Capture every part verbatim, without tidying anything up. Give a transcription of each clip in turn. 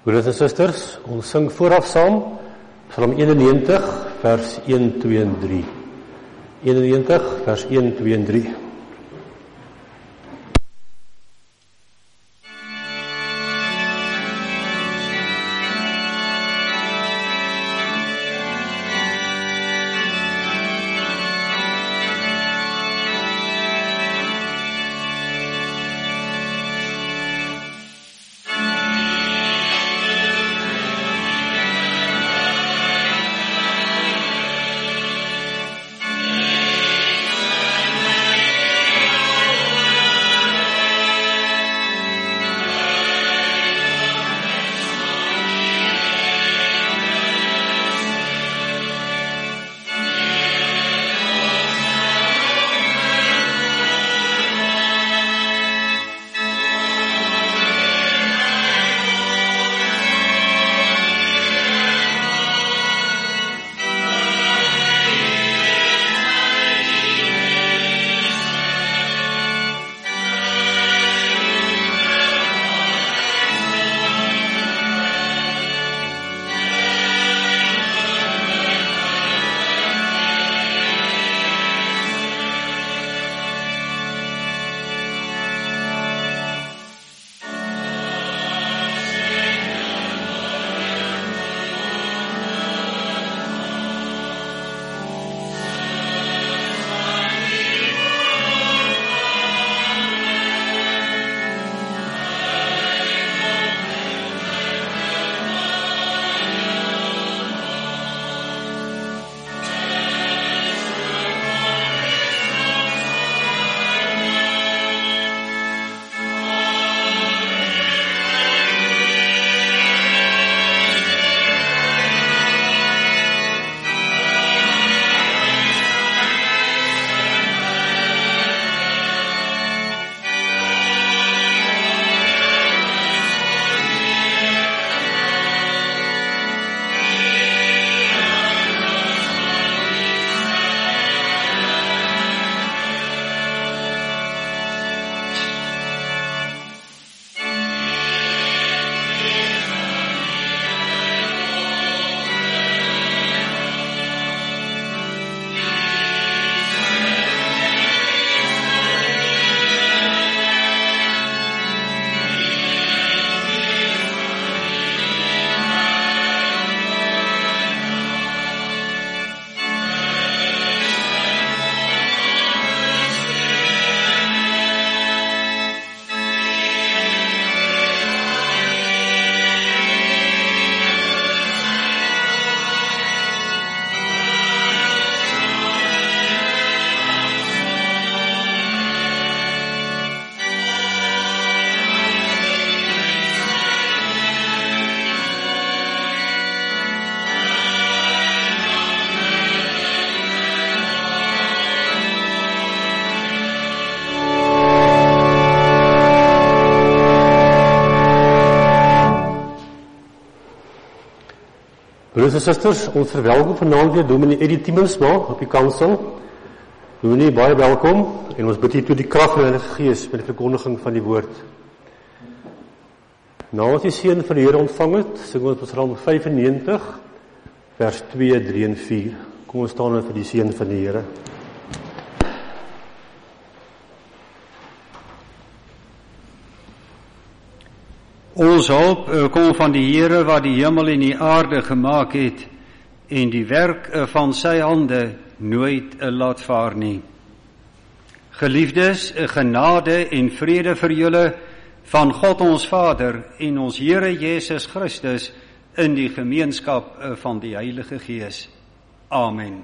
Broeders en susters, ons sing vooraf saam, Psalm eenennegentig, vers een, twee en drie. eenennegentig, vers een, twee en drie. Broeders en susters, ons verwelkom vanaand weer Dominee Eddie Tiemensma op die kansel. Dominee, baie welkom en ons bid hier toe die krag van die Heilige Gees met die verkondiging van die woord. Nou as die seën van die Here ontvang het, sing ons Psalm vyfennegentig, vers twee, drie en vier. Kom ons staan vir die seën van die Here. Ons hulp kom van die Here wat die hemel en die aarde gemaak het en die werk van sy hande nooit laat vaar nie. Geliefdes, genade en vrede vir julle van God ons Vader en ons Here Jesus Christus in die gemeenskap van die Heilige Gees. Amen.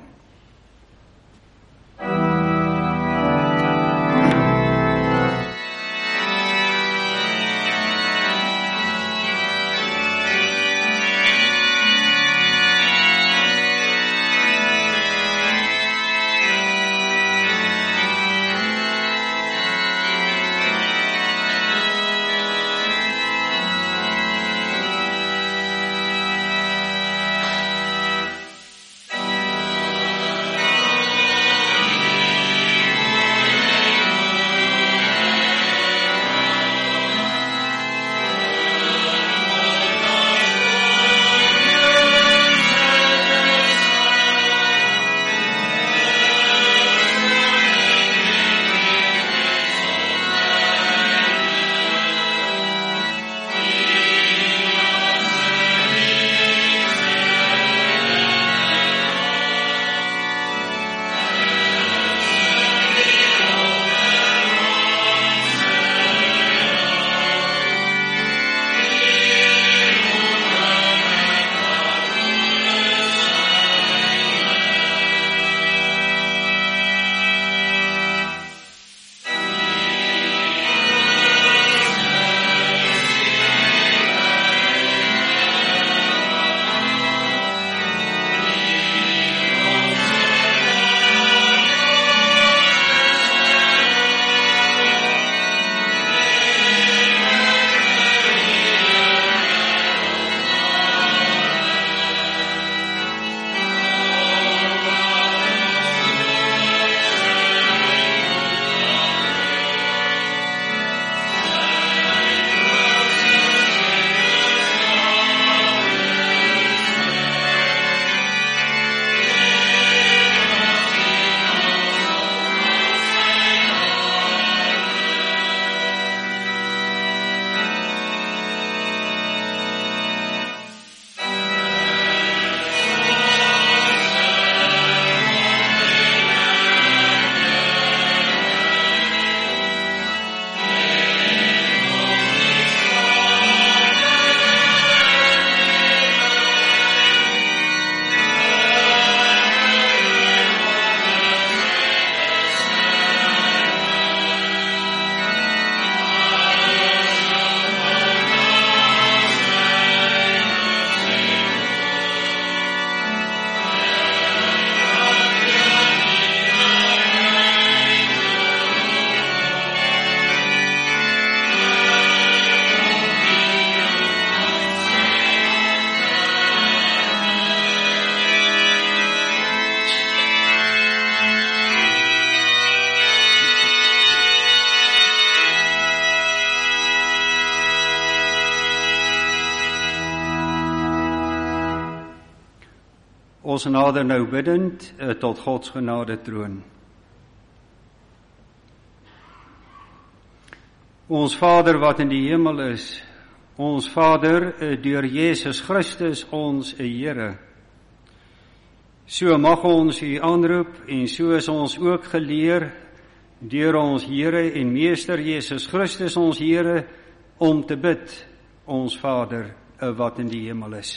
Ons nader nou biddend uh, tot Gods genade troon. Ons Vader wat in die hemel is, ons Vader uh, deur Jesus Christus ons uh, Here. So mag ons U aanroep en so is ons ook geleer deur ons Here en Meester Jesus Christus ons Here om te bid, ons Vader uh, wat in die hemel is.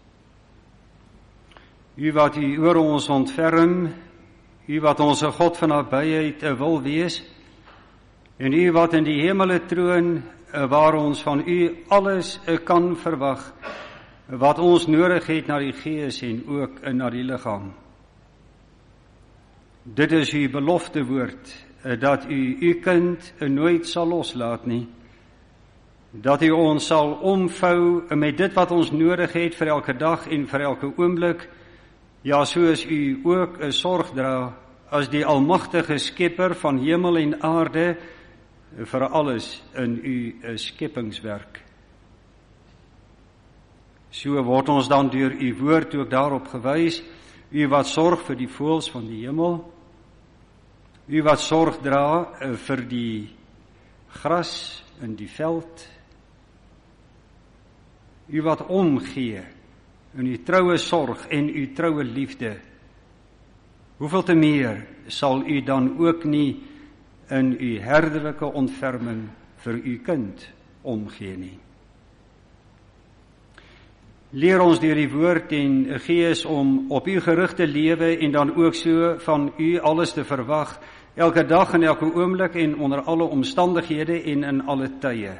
U wat U oor ons ontferm, U wat ons God van nabyheid wil wees, en U wat in die hemele troon, waar ons van U alles kan verwag, wat ons nodig het na die Gees en ook na die liggaam. Dit is U belofte woord, dat U U kind nooit sal loslaat nie, dat U ons sal omvou met dit wat ons nodig het vir elke dag en vir elke oomblik. Ja, soos U ook 'n sorg dra as die almagtige skepper van hemel en aarde vir alles in U skepingswerk. So word ons dan deur U woord ook daarop gewys, U wat sorg vir die voëls van die hemel, U wat sorg dra vir die gras in die veld, U wat omgee in U troue sorg en U troue liefde, hoeveel te meer sal U dan ook nie in U herderlike ontferming vir U kind omgee nie. Leer ons deur die woord en Gees om op U gerig te lewe en dan ook so van U alles te verwag, elke dag en elke oomblik en onder alle omstandighede en in alle tye.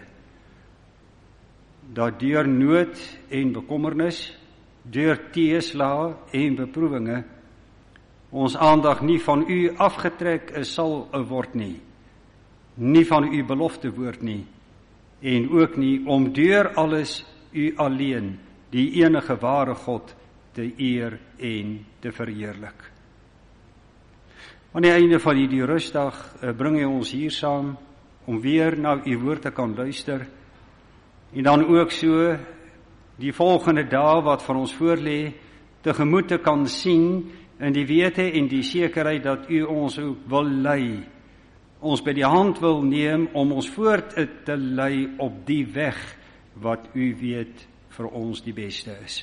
Dat deur nood en bekommernis, deur teeslae en beproewinge, ons aandag nie van U afgetrek sal word nie, nie van U belofte woord nie, en ook nie om deur alles U alleen, die enige ware God, te eer en te verheerlik. Aan die einde van die rustdag bring U ons hier saam, om weer na U woord te kan luister, en dan ook so die volgende dae wat van ons voorlê, tegemoet te kan sien, in die wete en die sekerheid dat U ons ook wil lei, ons by die hand wil neem, om ons voort te lei op die weg, wat U weet vir ons die beste is.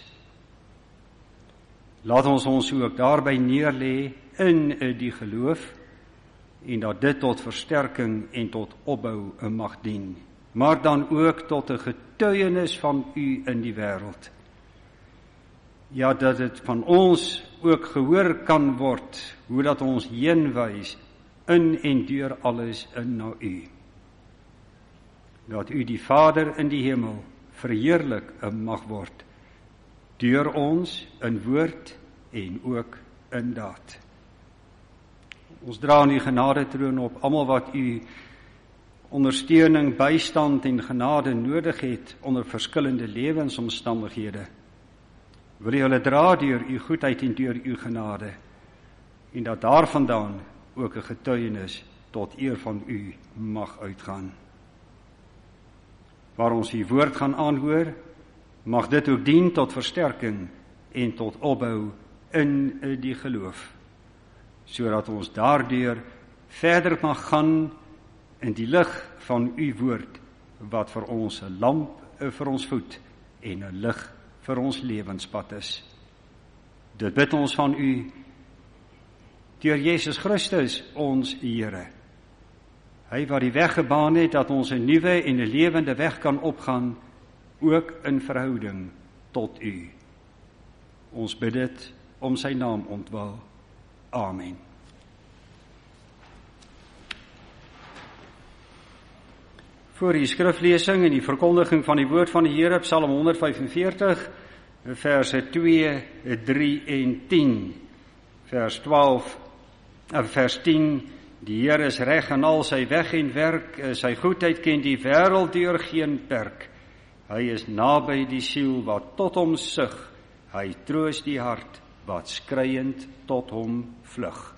Laat ons ons ook daarby neerlê in die geloof, en dat dit tot versterking en tot opbou mag dien, maar dan ook tot 'n getuienis van U in die wêreld. Ja, dat dit van ons ook gehoor kan word, hoe dat ons heen wys, in en deur alles in na U. Dat U die Vader in die hemel verheerlik mag word, deur ons in woord en ook in daad. Ons dra in die genadetroon op almal wat U ondersteuning, bystand en genade nodig het onder verskillende lewensomstandighede. Wil U hulle dra deur U goedheid en deur U genade, en dat daarvandaan ook 'n getuienis tot eer van U mag uitgaan. Waar ons U woord gaan aanhoor, mag dit ook dien tot versterking en tot opbou in die geloof, sodat ons daardeur verder mag gaan in die lig van U woord, wat vir ons 'n lamp vir ons voet en 'n lig vir ons lewenspad is. Dit bid ons van U deur Jesus Christus, ons Here. Hy wat die weg gebaan het, dat ons 'n nuwe en 'n lewende weg kan opgaan, ook in verhouding tot U. Ons bid dit om sy naam ontwil. Amen. Voor die skriflesing en die verkondiging van die woord van die Here, Psalm honderd vyfenveertig, verse twee, drie en tien. Vers twaalf, vers tien, die Here is reg in al sy weg en werk, sy goedheid ken die wêreld deur geen perk. Hy is naby die siel wat tot hom sug, hy troos die hart wat skreiend tot hom vlug.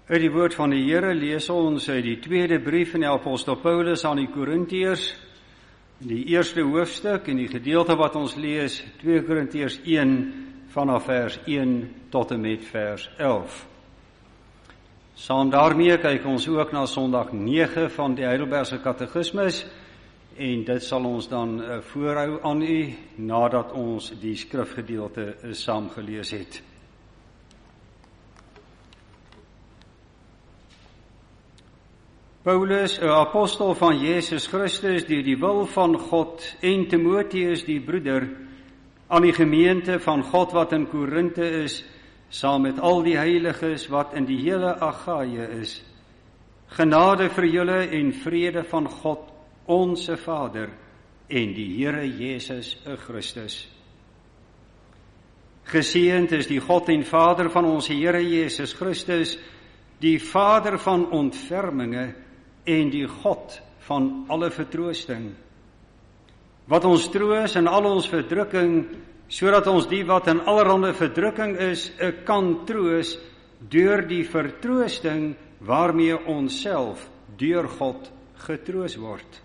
Uit die woord van die Here lees ons uit die tweede brief van die apostel Paulus aan die Korintiërs, die eerste hoofstuk en die gedeelte wat ons lees, twee Korintiërs een vanaf vers een tot en met vers elf. Saam daarmee kyk ons ook na Sondag nege van die Heidelbergse Katekismus en dit sal ons dan voorhou aan u nadat ons die skrifgedeelte saam gelees het. Paulus, 'n apostel van Jesus Christus, deur die wil van God, en Timoteus, die broeder, aan die gemeente van God wat in Korinthe is, saam met al die heiliges wat in die hele Agaïe is. Genade vir julle en vrede van God, onse Vader, en die Here Jesus Christus. Geseënd is die God en Vader van ons Here Jesus Christus, die Vader van ontferminge, en die God van alle vertroosting, wat ons troos in al ons verdrukking, sodat ons die wat in allerhande verdrukking is, kan troos deur die vertroosting waarmee ons self deur God getroos word.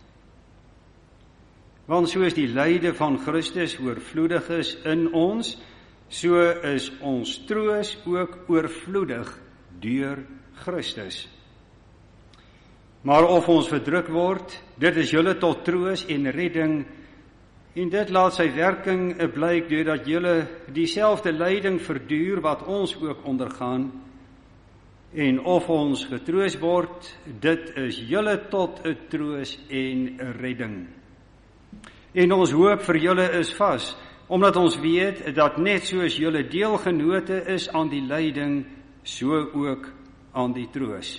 Want soos die lyde van Christus oorvloedig is in ons, so is ons troos ook oorvloedig deur Christus. Maar of ons verdruk word, dit is julle tot troos en redding, en dit laat sy werking blyk deurdat julle dieselfde lyding verduur wat ons ook ondergaan, en of ons getroos word, dit is julle tot 'n troos en redding. En ons hoop vir julle is vas, omdat ons weet dat net soos julle deelgenote is aan die lyding, so ook aan die troos.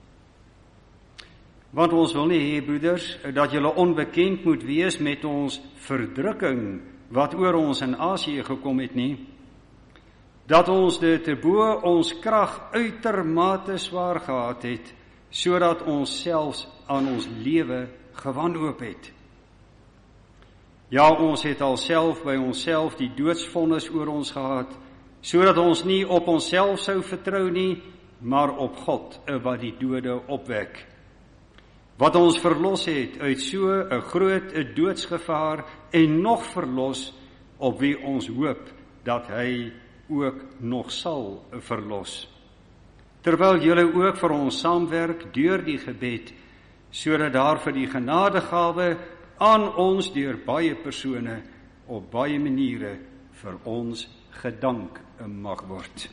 Want ons wil nie hê, broeders, dat julle onbekend moet wees met ons verdrukking wat oor ons in Asië gekom het nie, dat ons dit te bo ons krag uitermate swaar gehad het, sodat ons selfs aan ons lewe gewanhoop het. Ja, ons het alself by onsself die doodsvonnis oor ons gehad, sodat ons nie op onsself sou vertrou nie, maar op God, wat die dode opwek. Wat ons verlos het uit so 'n groot 'n doodsgevaar en nog verlos, op wie ons hoop dat hy ook nog sal verlos. Terwyl julle ook vir ons saamwerk deur die gebed, sodat daar vir die genadegawe aan ons deur baie persone op baie maniere vir ons gedank mag word.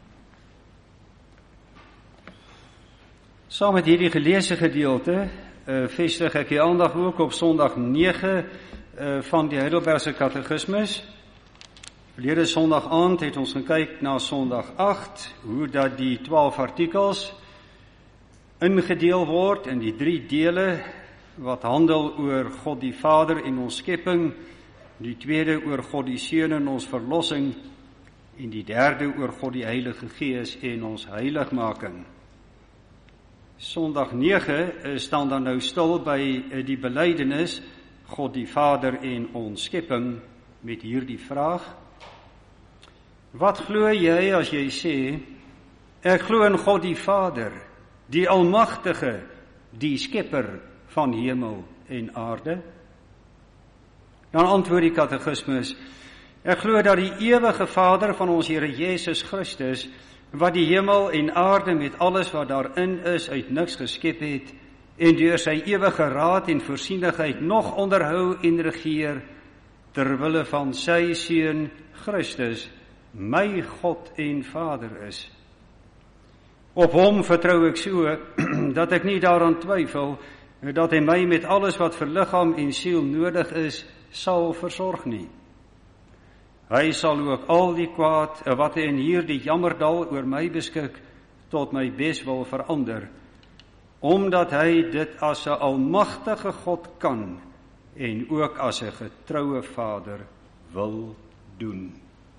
Saam met hierdie geleesde gedeelte uh, vestig ek die aandag ook op Sondag nege uh, van die Heidelbergse Katekismus. Verlede Sondag aand het ons gekyk na Sondag agt, hoe dat die twaalf artikels ingedeel word in die drie dele wat handel oor God die Vader en ons skepping, die tweede oor God die Seun en ons verlossing, en die derde oor God die Heilige Gees en ons heiligmaking. Sondag nege staan dan nou stil by die belydenis God die Vader en ons skepping met hierdie vraag: wat glo jy as jy sê, ek glo in God die Vader, die Almagtige, die Skepper van hemel en aarde? Dan antwoord die Katekismus: ek glo dat die ewige Vader van ons Here Jesus Christus, wat die hemel en aarde met alles wat daarin is uit niks geskep het, en deur sy ewige raad en voorsienigheid nog onderhou en regeer, ter wille van sy Seun Christus, my God en Vader is. Op hom vertrou ek so, dat ek nie daaraan twyfel, dat hy my met alles wat vir liggaam en siel nodig is, sal versorg nie. Hy sal ook al die kwaad, wat hy in hierdie jammerdal oor my beskik, tot my beswil verander, omdat hy dit as 'n almagtige God kan, en ook as 'n getroue Vader wil doen.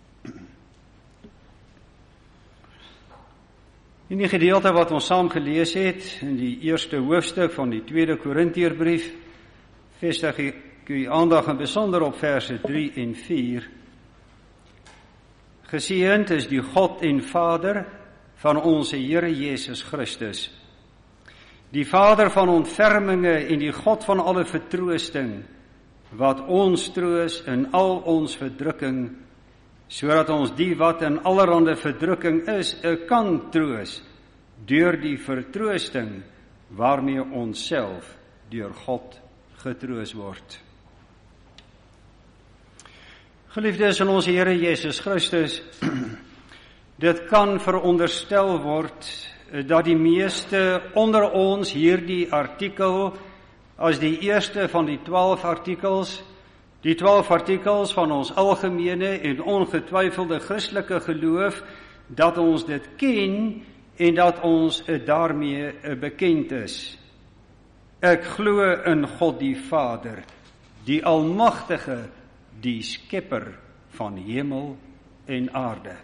In die gedeelte wat ons saam gelees het, in die eerste hoofstuk van die tweede Korintiërbrief, vestig ek u aandag in besonder op verse drie en vier. Geseënd is die God en Vader van ons Here Jesus Christus, die Vader van ontferminge en die God van alle vertroosting, wat ons troos in al ons verdrukking, sodat ons die wat in allerhande verdrukking is, kan troos, deur die vertroosting, waarmee ons self deur God getroos word. Geliefdes in ons Here Jesus Christus, dit kan veronderstel word dat die meeste onder ons hierdie artikel as die eerste van die twaalf artikels, die twaalf artikels van ons algemene en ongetwyfelde Christelike geloof, dat ons dit ken en dat ons daarmee bekend is. Ek glo in God die Vader, die Almagtige, die Skepper van hemel en aarde.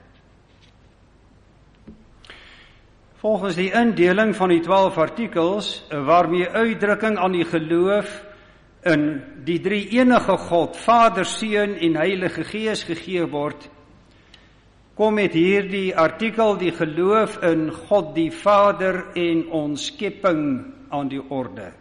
Volgens die indeling van die twaalf artikels, waarmee uitdrukking aan die geloof in die drie enige God, Vader, Seun en Heilige Gees gegee word, kom met hierdie artikel die geloof in God die Vader en ons skepping aan die orde.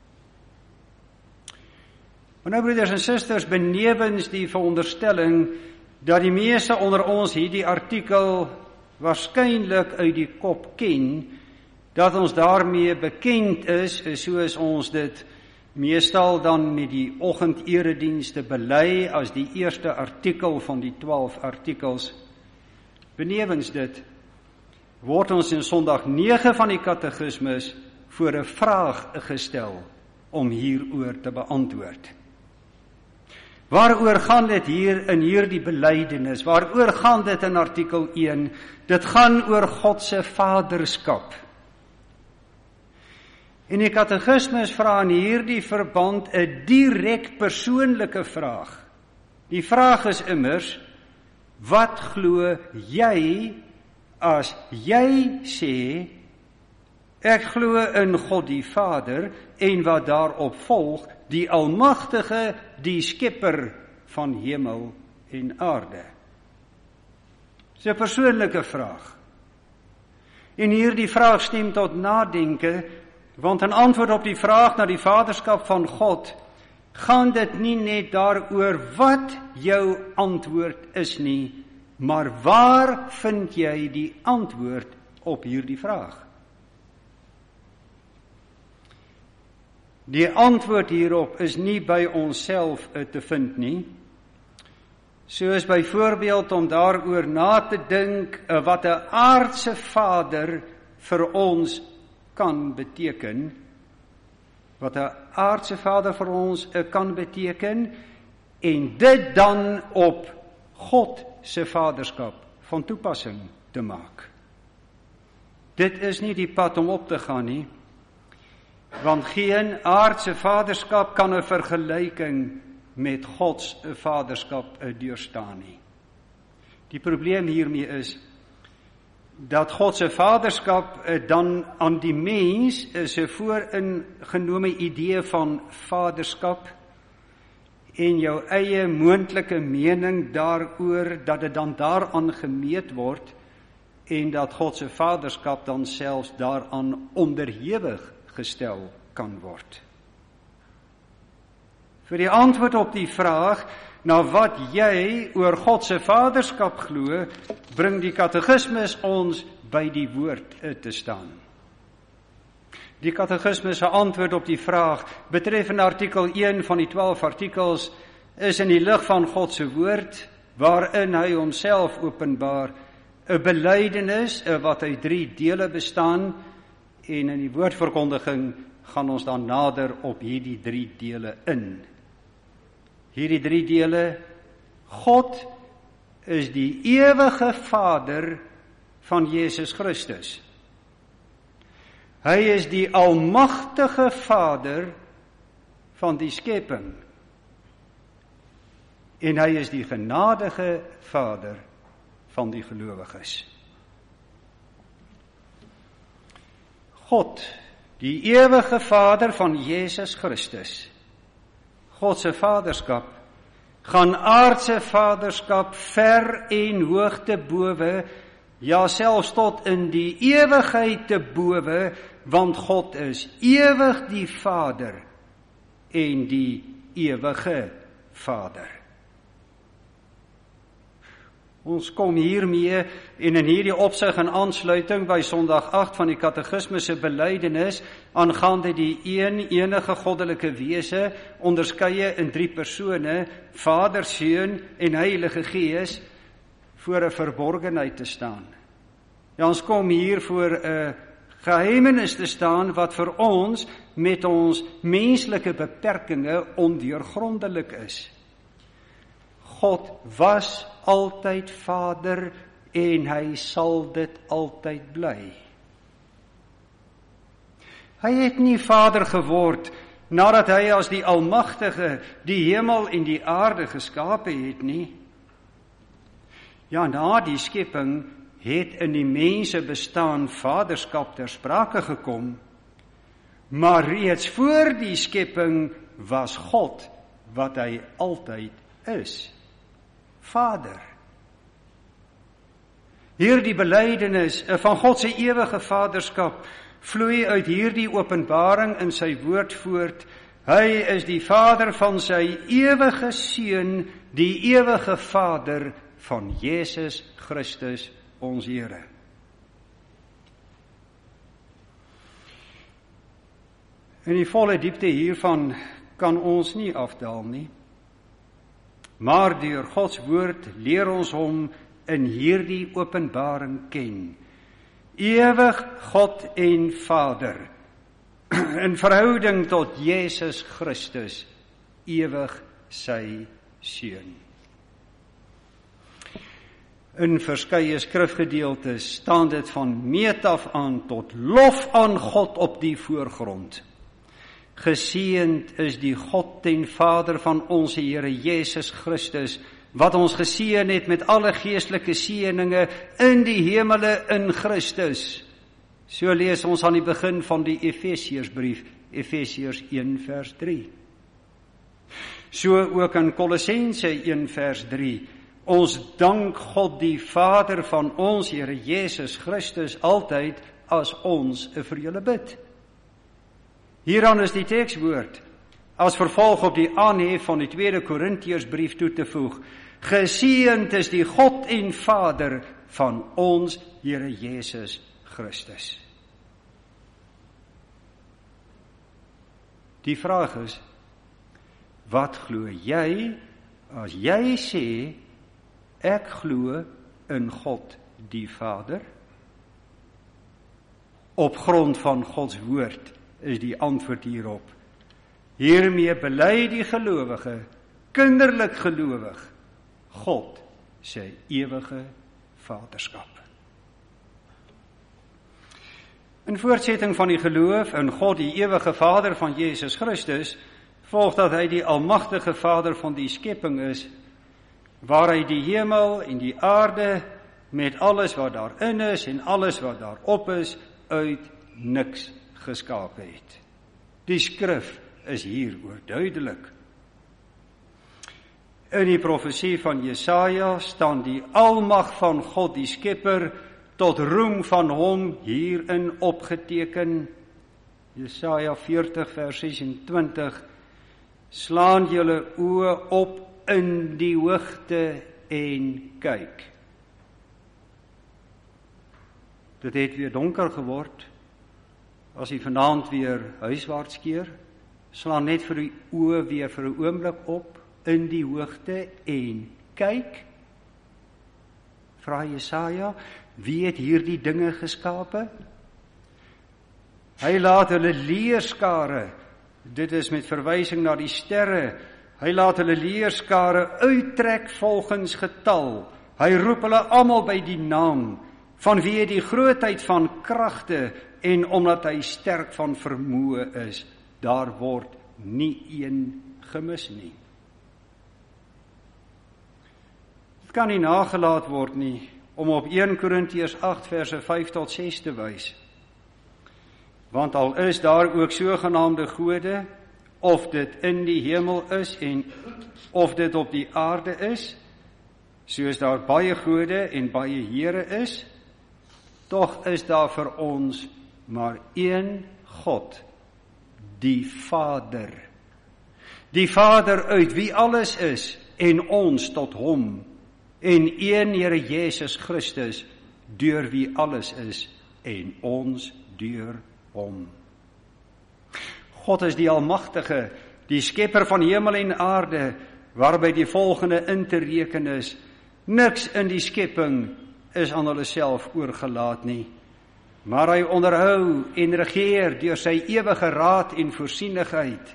Maar nou, broeders en susters, benewens die veronderstelling dat die meeste onder ons hierdie artikel waarskynlik uit die kop ken, dat ons daarmee bekend is, soos ons dit meestal dan met die oggenderedienste bely as die eerste artikel van die twaalf artikels. Benewens dit, word ons in Sondag nege van die katekismus voor 'n vraag gestel om hieroor te beantwoord. Waaroor gaan dit hier in hierdie belydenis? Waaroor gaan dit in artikel een? Dit gaan oor God se vaderskap. En die katekismus vra in hierdie verband 'n direk persoonlike vraag. Die vraag is immers, wat glo jy as jy sê, ek glo in God die Vader, en wat daarop volg, die Almagtige, die Skepper van hemel en aarde? Dis 'n persoonlike vraag. En hierdie vraag stem tot nadenke, want in antwoord op die vraag na die vaderskap van God, gaan dit nie net daaroor wat jou antwoord is nie, maar waar vind jy die antwoord op hierdie vraag? Die antwoord hierop is nie by onsself te vind nie, soos byvoorbeeld om daaroor na te dink wat 'n aardse vader vir ons kan beteken, wat 'n aardse vader vir ons kan beteken, en dit dan op God se vaderskap van toepassing te maak. Dit is nie die pad om op te gaan nie, want geen aardse vaderskap kan 'n vergelyking met Gods vaderskap deurstaan nie. Die probleem hiermee is dat God se vaderskap dan aan die mens se vooringenome idee van vaderskap en jou eie moontlike mening daaroor dat dit dan daaraan gemeet word en dat God se vaderskap dan selfs daaraan onderhewig gestel kan word. Vir die antwoord op die vraag na wat jy oor God se vaderskap glo, bring die katekismus ons by die woord te staan. Die katekismus se antwoord op die vraag betreffende artikel een van die twaalf artikels is in die lig van God se woord, waarin hy homself openbaar, 'n belydenis wat uit drie dele bestaan, en in die woordverkondiging gaan ons dan nader op hierdie drie dele in. Hierdie drie dele, God is die ewige Vader van Jesus Christus. Hy is die almagtige Vader van die skepping. En hy is die genadige Vader van die gelowiges. God, die ewige Vader van Jesus Christus, God se vaderskap, gaan aardse vaderskap ver en hoogte bowe ja selfs tot in die ewigheid te bowe, want God is ewig die Vader en die ewige Vader. Ons kom hiermee en in hierdie opsig en aansluiting by Sondag agt van die Katekismus se belydenis aangaande die een enige goddelike wese, onderskeie in drie persone, Vader, Seun en Heilige Gees, voor 'n verborgenheid te staan. Ja, ons kom hier voor 'n geheimenis te staan wat vir ons met ons menslike beperkings ondeurgrondelik is. God was altyd Vader en hy sal dit altyd bly. Hy het nie Vader geword nadat hy as die Almagtige die hemel en die aarde geskape het nie. Ja, na die skepping het in die mense bestaan vaderskap ter sprake gekom, maar reeds voor die skepping was God wat hy altyd is. Vader. Hierdie belydenis van God se ewige vaderskap vloei uit hierdie openbaring in sy woord voort. Hy is die Vader van sy ewige Seun, die ewige Vader van Jesus Christus, ons Here. In die volle diepte hiervan kan ons nie afdaal nie. Maar deur Gods woord leer ons hom in hierdie openbaring ken. Ewig God en Vader, in verhouding tot Jesus Christus, ewig sy Seun. In verskeie skrifgedeeltes staan dit van meet af aan tot lof aan God op die voorgrond. Geseënd is die God en Vader van ons Here Jesus Christus, wat ons geseën het met alle geestelike seëninge in die hemele in Christus. So lees ons aan die begin van die Efesiërsbrief, Efesiërs een vers drie. So ook in Kolossense een vers drie. Ons dank God die Vader van ons Here Jesus Christus altyd as ons vir julle bid. Hieraan is die tekswoord, as vervolg op die aanhef van die tweede Korintiërsbrief toe te voeg, geseënd is die God en Vader van ons Here Jesus Christus. Die vraag is, wat glo jy as jy sê, ek glo in God die Vader? Op grond van Gods woord is die antwoord hierop. Hiermee bely die gelowige, kinderlik gelowig, God sy ewige vaderskap. In voortsetting van die geloof in God die ewige Vader van Jesus Christus, volg dat hy die almagtige Vader van die skepping is, waar hy die hemel en die aarde met alles wat daarin is en alles wat daarop is, uit niks geskape het. Die skrif is hieroor duidelik. In die profesie van Jesaja staan die almag van God die Skepper tot roem van hom hierin opgeteken. Jesaja veertig vers sesentwintig, slaan julle oë op in die hoogte en kyk. Dit het weer donker geword, as jy vanaand weer huiswaarts keer, slaan net vir die oë weer vir 'n oomblik op in die hoogte en kyk. Vra Jesaja, wie het hierdie dinge geskape? Hy laat hulle leerskare, dit is met verwysing na die sterre, hy laat hulle leerskare uittrek volgens getal. Hy roep hulle almal by die naam, vanweë die grootheid van kragte en omdat hy sterk van vermoë is, daar word nie een gemis nie. Het kan nie nagelaat word nie om op eerste Korintiërs agt verse vyf tot ses te wys. Want al is daar ook sogenaamde gode, of dit in die hemel is en of dit op die aarde is, soos daar baie gode en baie here is, tog is daar vir ons maar een God, die Vader. Die Vader uit wie alles is, en ons tot hom, en een Here Jesus Christus, deur wie alles is, en ons deur hom. God is die Almagtige, die skepper van hemel en aarde, waarby die volgende in te reken is: niks in die skepping is aan hulle self oorgelaat nie, maar hy onderhou en regeer deur sy ewige raad en voorsienigheid.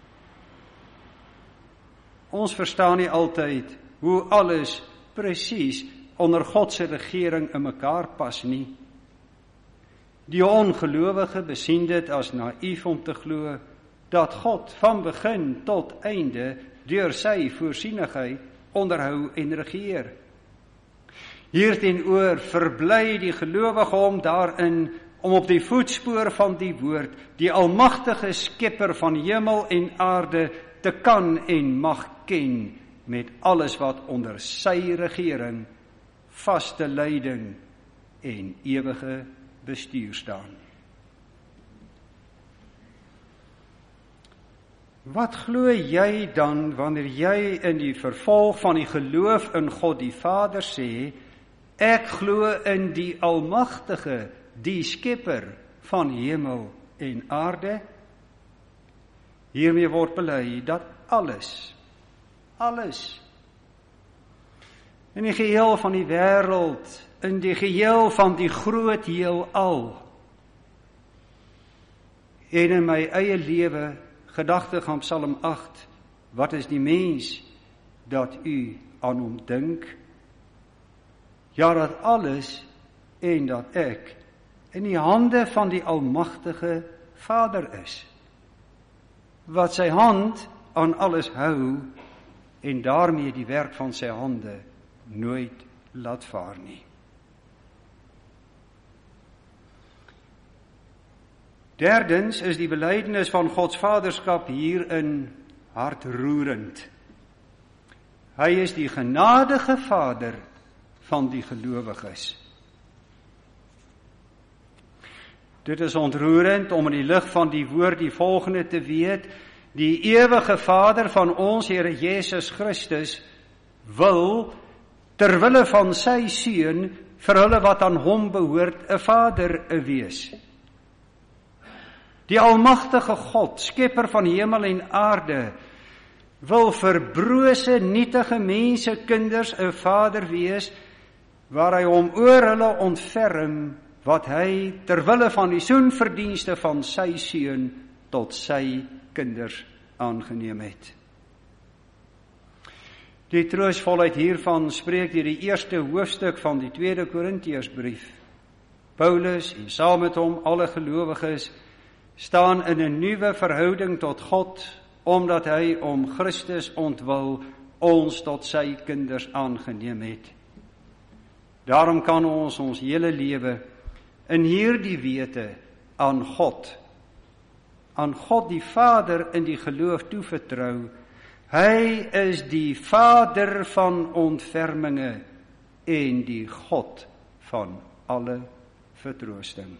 Ons verstaan nie altyd hoe alles presies onder God se regering in mekaar pas nie. Die ongelowige besien dit as naïef om te glo dat God van begin tot einde deur sy voorsienigheid onderhou en regeer. Hierteenoor verbly die gelowige hom daarin om op die voetspoor van die woord, die almagtige skepper van hemel en aarde, te kan en mag ken met alles wat onder sy regering, vaste leiding en ewige bestuur staan. Wat glo jy dan wanneer jy in die vervolg van die geloof in God die Vader sê: ek glo in die Almagtige, die Skepper van hemel en aarde? Hiermee word bely dat alles, alles, in die geheel van die wêreld, in die geheel van die groot heelal, en in my eie lewe, gedagtig aan Psalm agt, wat is die mens, dat u aan hom dink? Ja, dat alles, en dat ek, in die hande van die Almagtige Vader is, wat sy hand aan alles hou, en daarmee die werk van sy hande nooit laat vaar nie. Derdens is die belydenis van Gods vaderskap hierin hartroerend. Hy is die genadige Vader van die gelowiges. Dit is ontroerend om in die lig van die woord die volgende te weet: die ewige Vader van ons Here Jesus Christus wil, terwille van sy seun, vir hulle wat aan hom behoort, 'n Vader wees. Die almagtige God, skepper van hemel en aarde, wil vir brose, nietige mense, kinders, 'n Vader wees, waar hy hom oor hulle ontferm, wat hy, terwille van die soenverdienste van sy seun, tot sy kinders aangeneem het. Die troostvolheid hiervan spreek deur die eerste hoofstuk van die tweede Korintiërsbrief. Paulus en saam met hom alle gelowiges staan in 'n nuwe verhouding tot God, omdat hy om Christus ontwil ons tot sy kinders aangeneem het. Daarom kan ons ons hele lewe in hierdie wete aan God, aan God die Vader in die geloof toevertrou. Hy is die Vader van ontferminge en die God van alle vertroosting.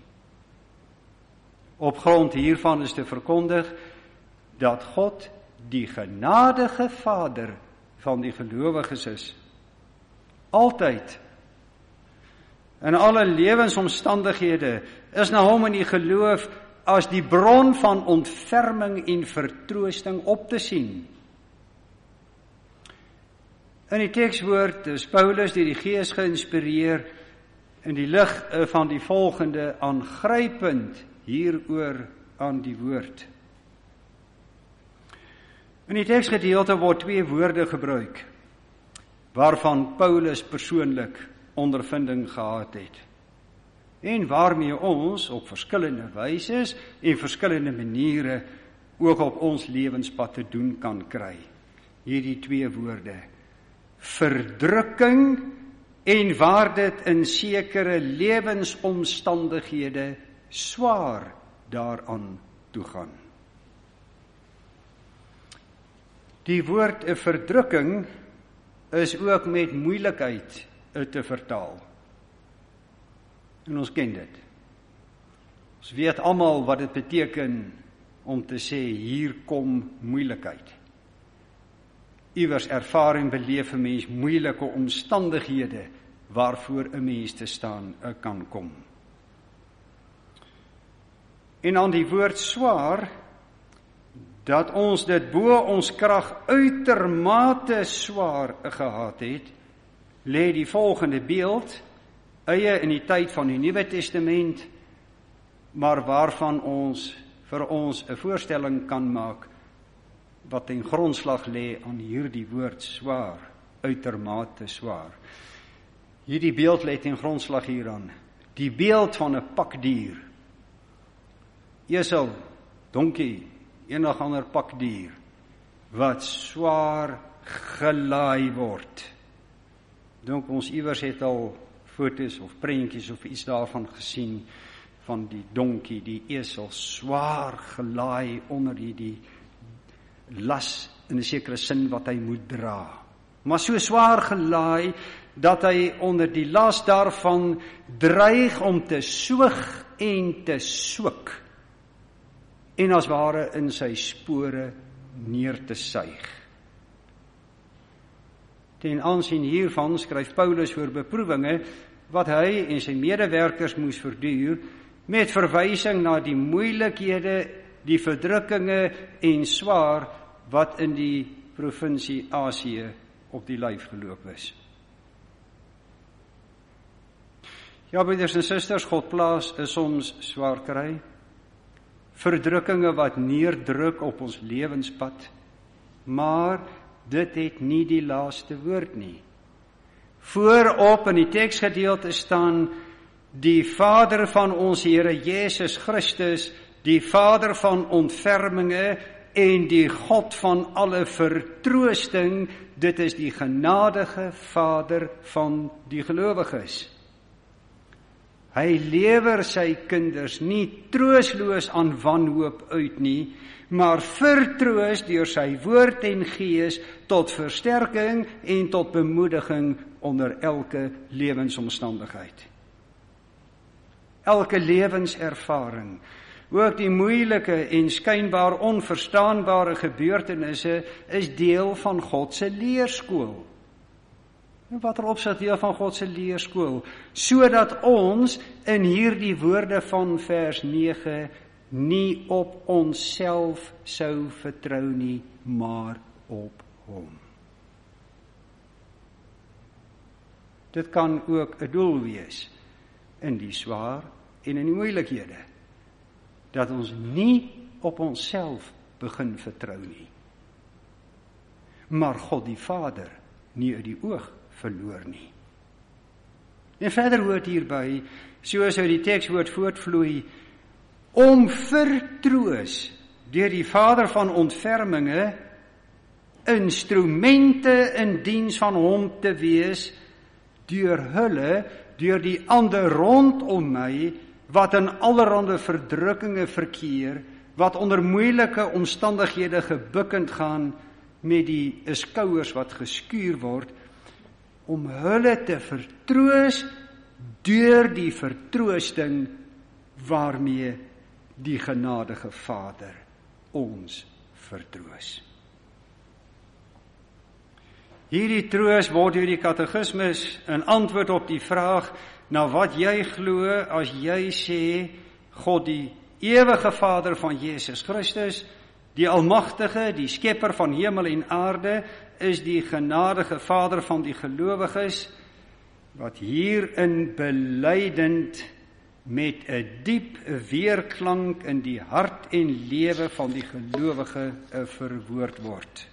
Op grond hiervan is te verkondig dat God die genadige Vader van die gelowiges is. Altyd, in alle lewensomstandighede, is na hom in die geloof as die bron van ontferming en vertroosting op te sien. In die tekswoord is Paulus deur die Gees geïnspireer in die lig van die volgende aangrypend hieroor aan die woord. In die teksgedeelte word twee woorde gebruik, waarvan Paulus persoonlik ondervinding gehad het, en waarmee ons op verskillende wyse en verskillende maniere ook op ons lewenspad te doen kan kry. Hierdie twee woorde: verdrukking, en waar dit in sekere lewensomstandighede swaar daaraan toegaan. Die woord 'n verdrukking is ook met moeilikheid te vertaal. En ons ken dit. Ons weet almal wat dit beteken om te sê, hier kom moeilikheid. Iewers ervaar en beleef 'n mens moeilike omstandighede waarvoor 'n mens te staan kan kom. En aan die woord swaar, dat ons dit bo ons krag uitermate swaar gehad het, lê die volgende beeld, eie in die tyd van die Nuwe Testament, maar waarvan ons vir ons 'n voorstelling kan maak, wat ten grondslag lê aan hierdie woord swaar, uitermate swaar. Hierdie beeld lê ten grondslag hieraan, die beeld van 'n pakdier, esel, donkie, enig ander pakdier, wat swaar gelaai word. Dink ons iewers het al foto's of prentjies of iets daarvan gesien, van die donkie, die esel, swaar gelaai onder die, die las in 'n sekere sin wat hy moet dra. Maar so swaar gelaai, dat hy onder die las daarvan dreig om te soeg en te soek, en as ware in sy spore neer te suig. Ten aansien hiervan skryf Paulus oor beproewinge wat hy en sy medewerkers moes verduur, met verwysing na die moeilikhede, die verdrukkinge en swaar wat in die provinsie Asië op die lyf geloop is. Ja, broeders en susters, God plaas is soms swaar kry, verdrukkinge wat neerdruk op ons lewenspad, maar dit het nie die laaste woord nie. Voorop in die teksgedeelte staan die Vader van ons Here Jesus Christus, die Vader van ontferminge en die God van alle vertroosting, dit is die genadige Vader van die gelowiges. Hy lewer sy kinders nie troostloos aan wanhoop uit nie, maar vertroos deur sy woord en gees tot versterking en tot bemoediging onder elke lewensomstandigheid. Elke lewenservaring, ook die moeilike en skynbaar onverstaanbare gebeurtenisse, is deel van God se leerskool. En watter opsig deel van God se leerskool, sodat ons in hierdie woorde van vers nege nie op onsself sou vertrou nie, maar op hom. Dit kan ook 'n doel wees in die swaar en in die moeilikhede, dat ons nie op onsself begin vertrou nie, maar God die Vader nie uit die oog verloor nie. En verder hoort hierby, soos uit die tekswoord voortvloei, om vertroos deur die Vader van ontferminge instrumente in diens van hom te wees, deur hulle, deur die ander rondom my, wat in allerhande verdrukkinge verkeer, wat onder moeilike omstandighede gebukkend gaan, met die skouers wat geskuur word, om hulle te vertroos deur die vertroosting waarmee die genadige Vader ons vertroos. Hierdie troos word deur die katekismus in antwoord op die vraag na wat jy glo as jy sê God die ewige Vader van Jesus Christus, die almagtige, die skepper van hemel en aarde, is die genadige Vader van die gelowiges, wat hierin belydend met 'n diep weerklank in die hart en lewe van die gelowige verwoord word.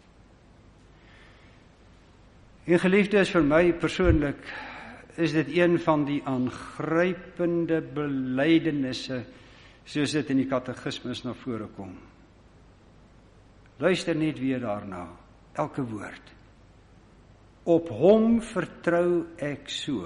En geliefdes, vir my persoonlik is dit een van die aangrypende belydenisse, soos dit in die katekismus na vore kom. Luister net weer daarna, elke woord. Op hom vertrou ek so,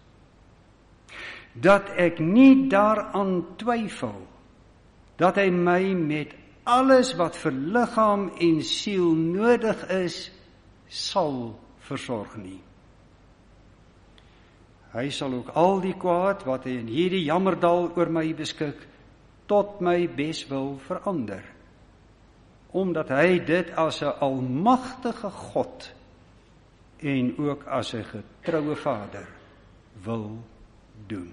dat ek nie daaraan twyfel, dat hy my met alles wat vir liggaam en siel nodig is, sal versorg nie. Hy sal ook al die kwaad wat hy in hierdie jammerdal oor my beskik, tot my beswil verander, omdat hy dit as 'n almagtige God en ook as 'n getroue Vader wil doen.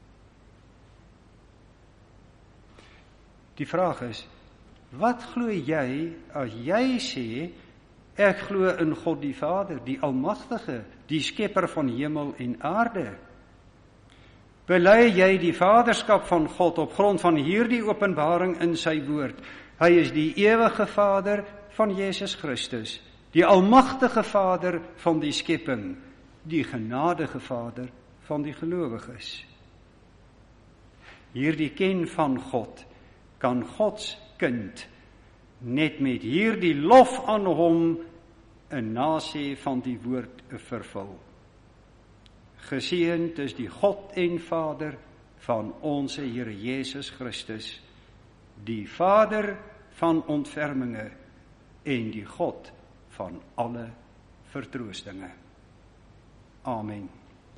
Die vraag is, wat glo jy as jy sê, ek glo in God die Vader, die Almagtige, die Skepper van hemel en aarde? Bely jy die vaderskap van God op grond van hierdie openbaring in sy woord? Hy is die ewige Vader van Jesus Christus, die Almagtige Vader van die skepping, die genadige Vader van die gelowiges. Hierdie ken van God kan Gods kind net met hierdie lof aan hom 'n nasê van die woord vervul. Geseënd is die God en Vader van onse Here Jesus Christus, die Vader van ontferminge en die God van alle vertroostinge. Amen.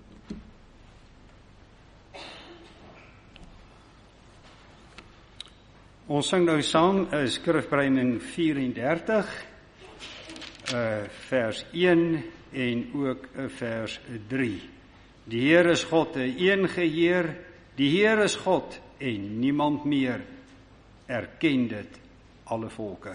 Ons sing nou saam uh, skrifbreining vyf-en-dertig, uh, vers een en ook uh, vers drie. Die Heer is God, 'n een Heer, die Heer is God en niemand meer, erken dit alle volke.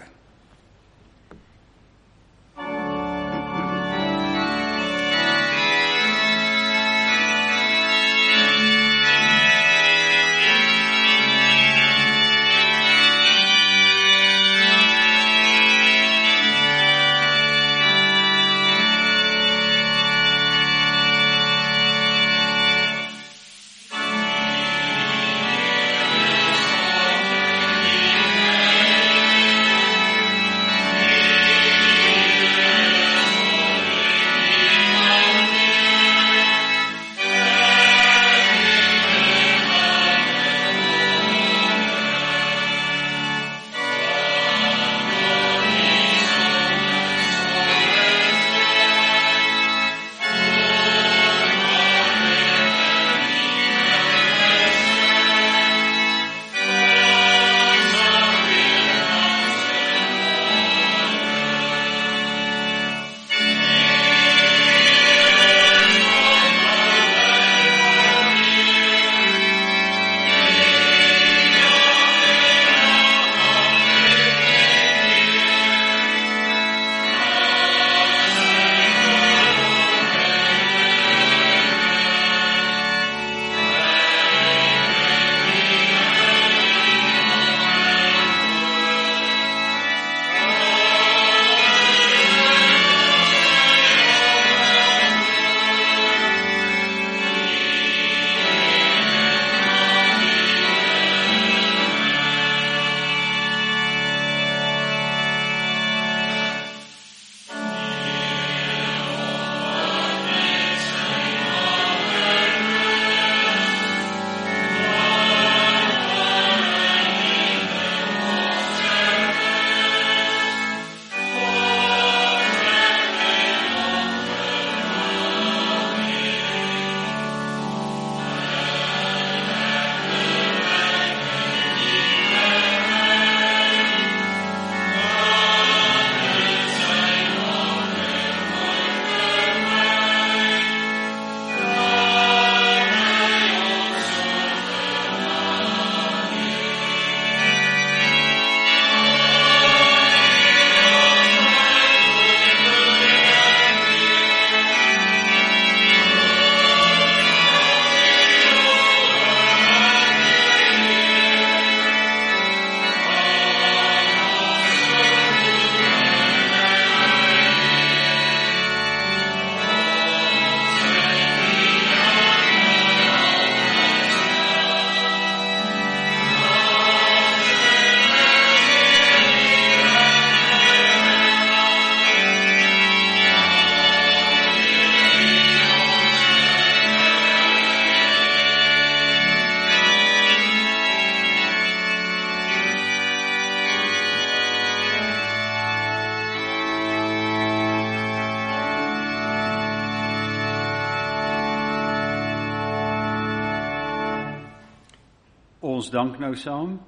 Ons dank nou saam.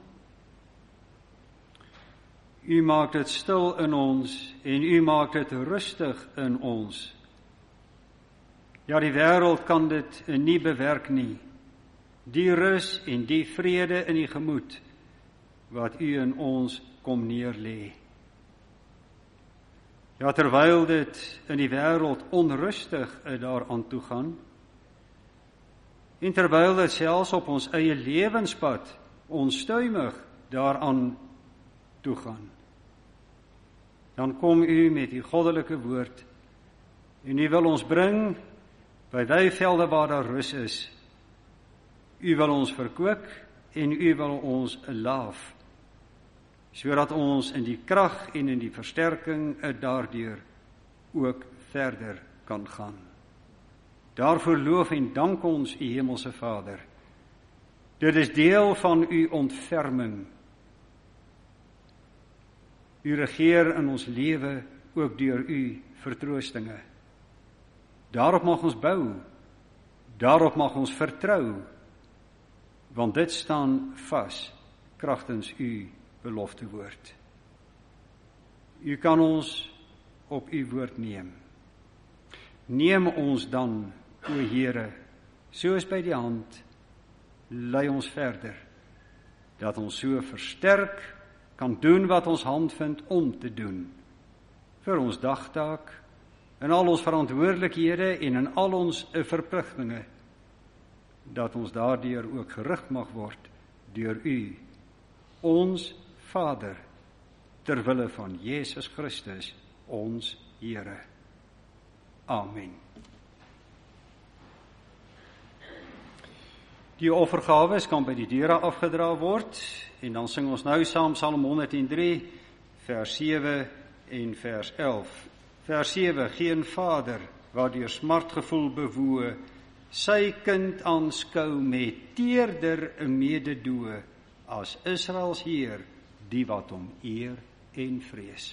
U maak dit stil in ons en u maak dit rustig in ons. Ja, die wêreld kan dit nie bewerk nie. Die rus en die vrede in die gemoed wat u in ons kom neerlê. Ja, terwyl dit in die wêreld onrustig daaraan toe gaan, en terwyl dit selfs op ons eie lewenspad onstuimig daaraan toe gaan, dan kom u met die goddelike woord en u wil ons bring by weivelde waar daar rus is. U wil ons verkoop en u wil ons laaf, sodat ons in die krag en in die versterking daardeur ook verder kan gaan. Daarvoor loof en dank ons u hemelse Vader. Dit is deel van u ontferming. U regeer in ons lewe ook deur u vertroostinge. Daarop mag ons bou, daarop mag ons vertrou, want dit staan vas kragtens u belofte woord. U kan ons op u woord neem. Neem ons dan, o Here, soos by die hand, lei ons verder, dat ons so versterk kan doen wat ons hand vind om te doen, vir ons dagtaak, in al ons verantwoordelikhede en in al ons verpligtinge, dat ons daardeur ook gerig mag word deur u, ons Vader, ter wille van Jesus Christus, ons Here. Amen. Die offergawes kan by die deure afgedra word, en dan sing ons nou saam Psalm honderd en drie, vers sewe en vers elf. Vers sewe, geen vader, wat deur smartgevoel bewoe, sy kind aanskou met teerder mededoe, as Israels Heer, die wat hom eer en vrees.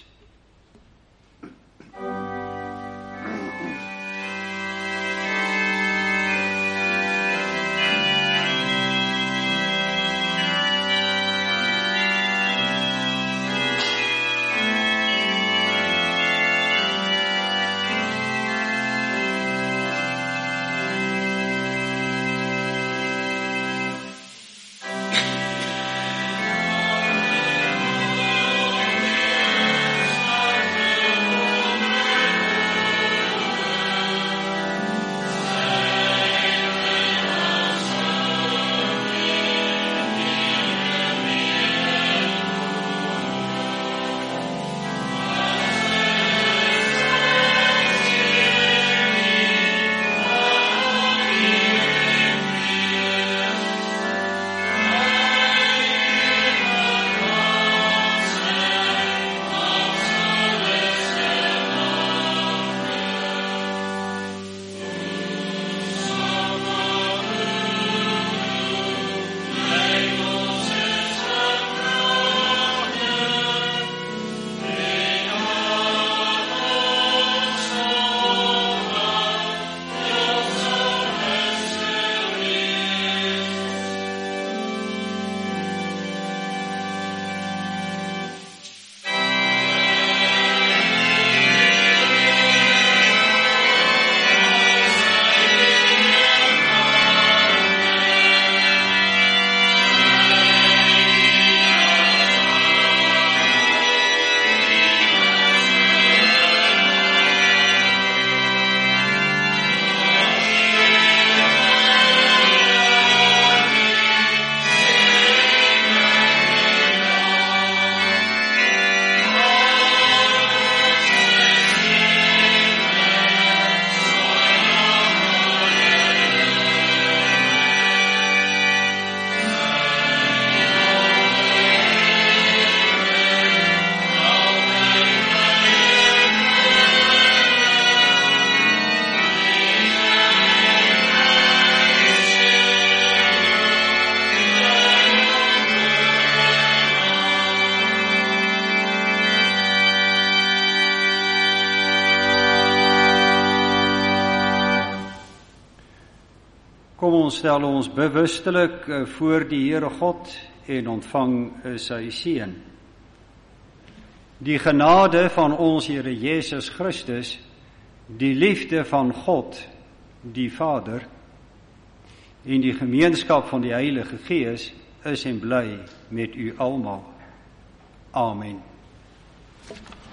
Kom ons stel ons bewustelik voor die Here God en ontvang sy seën. Die genade van ons Here Jesus Christus, die liefde van God, die Vader, en die gemeenskap van die Heilige Gees is en bly met u almal. Amen.